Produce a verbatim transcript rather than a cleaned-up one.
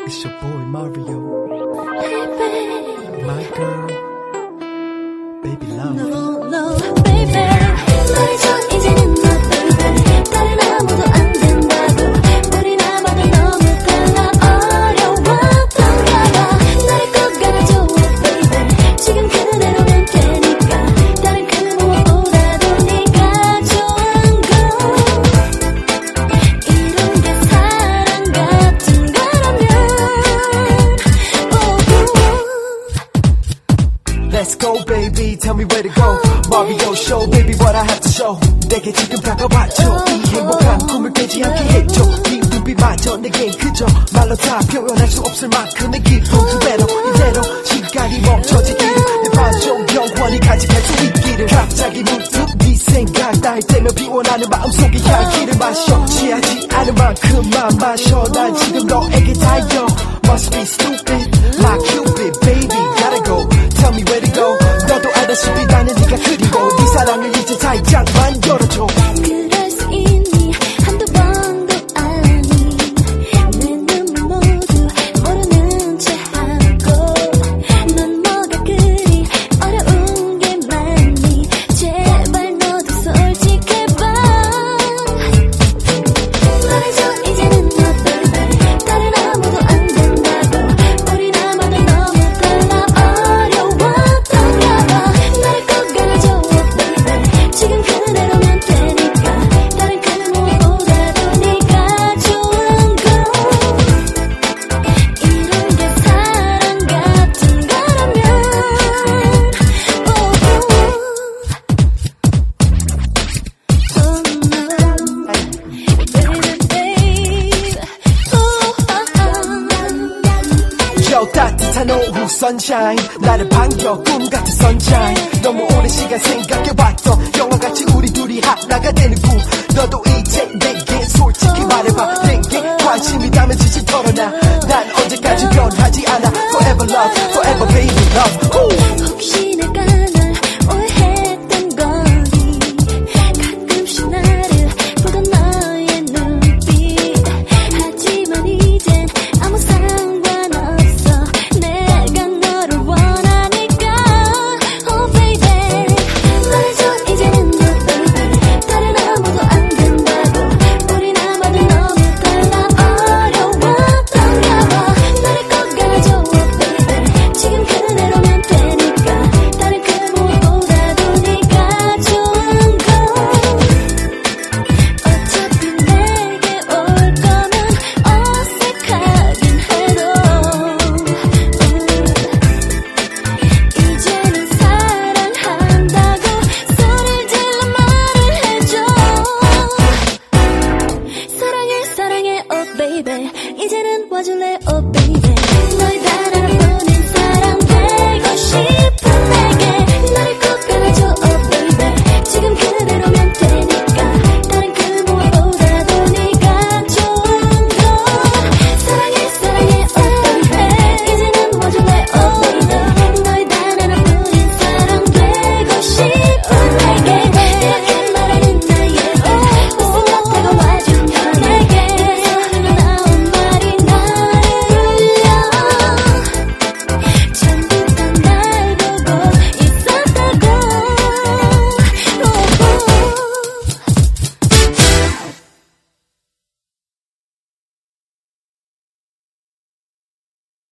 It's your boy Mario. My girl, baby love. No, no, baby. 말해줘 이제는 너 baby. 다른 아무도 안 된다고. 우리 나봐도 너무 달라. 어려웠던가 봐. 나를 꼭 안아줘 baby. 지금 그대로면 되니까. 다른 그 무엇보다도 네가 좋은 거. 이런 게 사랑 같은 거라면 Let's go baby, tell me where to go. Mario show, baby what I have to show. 내게 지금 다가와줘. 이 행복한 꿈을 깨지 않게 해줘. 네 눈빛마저 내겐 그저 말로 다 표현할 수 없을 만큼의 기쁨. 두 배로 이대로 시간이 멈춰지기를 내 반쪽 영원히 간직할 수 있기를. 갑자기 문득 네 생각 날 때면 비워나는 마음속에 향기를 마셔. 취하지 않은 만큼만 마셔. 난 지금 너에게 달려. Must be stupid, my cupid, baby gotta go. Tell me where to go. 너도 알다시피 나는 네가 그리워. 네 사랑을 이제 살짝만 열어줘. 그럴 수 있니 한두 번도 아니. 내 눈물 모두 모르는 채 하고. 넌 뭐가 그리 어려운 게 많니. 제발 너도 솔직해봐. 말해줘 이제는 너 baby. 다른 아무도 안 된다고. 우리 나만은 너무 달라. 어려웠던가 봐. 나를 꼭 안아줘 baby. 지금 그대로면 되니까. 다른 그 무엇보다도 네가 좋은 거. 이런 게 사랑 같은 거라면 Oh no baby babe Yo 따뜻한 오후 sunshine 나를 반겨 꿈같은 sunshine. 너무 오랜 시간 생각해봤던 영화같이 우리 둘이 하나가 되는 꿈. 너도 이제 내게 솔직히 말해봐. 내게 관심 있다면 진실 털어놔. 난 언제까지 변하지 않아. Forever love, forever baby love. Ooh. 혹시 내가 널 오해했던 거니. 가끔씩 나를 보던 너의 눈빛. 하지만 이젠 아무 상관없어. 내가 너를 원하니까. Oh baby 말해줘 이제는 너 baby. 다른 아무도 안 된다고. 우리 나만은 너무 달라. 어려웠던가 봐. 나를 꼭 안아줘 baby. 지금 그대로면 되니까. 다른 그 무엇보다도 네가 좋은 거. 어차피 내게 올 거면 어색하긴 해도 이제는 사랑한다고 소리를 질러 말을 해줘. 사랑해 사랑해 oh baby. 이제는 와줄래 oh baby.